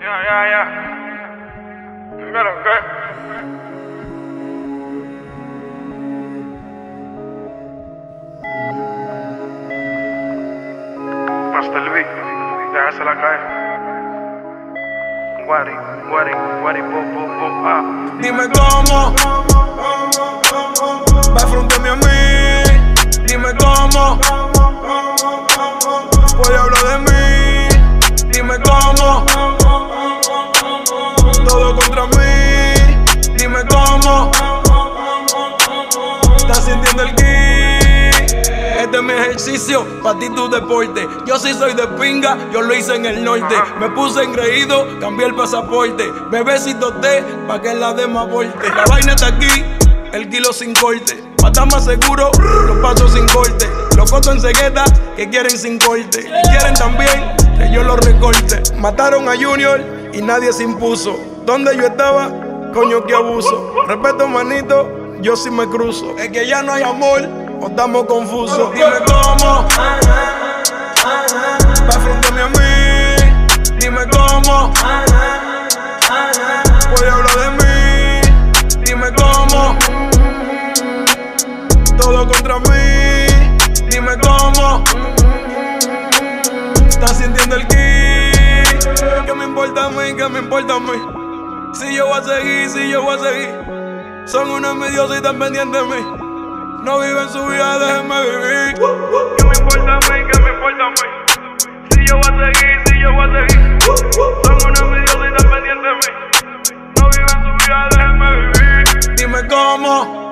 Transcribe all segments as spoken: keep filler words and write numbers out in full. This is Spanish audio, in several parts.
Ya, ya, ya. ¿Pero qué? Master Lee, déjasela caer. Guari, guari, guari, po, po, po, ah. Dime cómo va frente a mí. Dime cómo puede hablar de mí. Dime cómo todo contra mí. Dime cómo estás sintiendo el ki. Este es mi ejercicio, pa' ti tu deporte. Yo sí soy de pinga, yo lo hice en el norte. Me puse engreído, cambié el pasaporte. Bebecito té, pa' que la dema aporte. La vaina está aquí, el kilo sin corte. Pa' estar más seguro, los pasos sin corte. Los cotos en cegueta, que quieren sin corte. Y quieren también que yo los recorte. Mataron a Junior y nadie se impuso. ¿Dónde yo estaba? Coño, qué abuso. Respeto, manito, yo sí me cruzo. Es que ya no hay amor, o estamos confusos. Dime cómo va frente a mí. Dime cómo puede hablar de mí. Dime cómo todo contra mí. Dime cómo estás sintiendo el ki. ¿Qué me importa a mí? ¿Qué me importa a mí? Si yo voy a seguir, si yo voy a seguir. Son unos envidiosos y están pendientes de mí. No viven su vida, déjenme vivir. ¿Qué me importa a mí? ¿Qué me importa a mí? Si yo voy a seguir, si yo voy a seguir. Son unos envidiosos y están pendientes de mí. No viven su vida, déjenme vivir. Dime cómo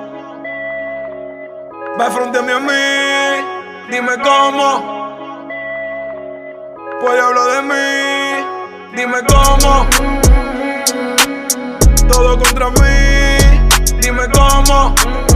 va frente a mí. Dime cómo puede hablar de mí. Dime cómo todo contra mí. Dime cómo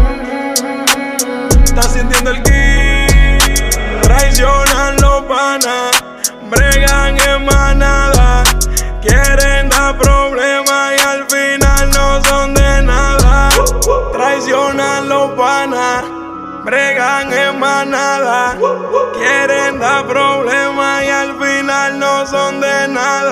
estás sintiendo el ki. Traicionan los panas, bregan en manada. Quieren dar problemas y al final no son de nada. Traicionan los panas, bregan en manada. Quieren dar problemas y al final no son de nada.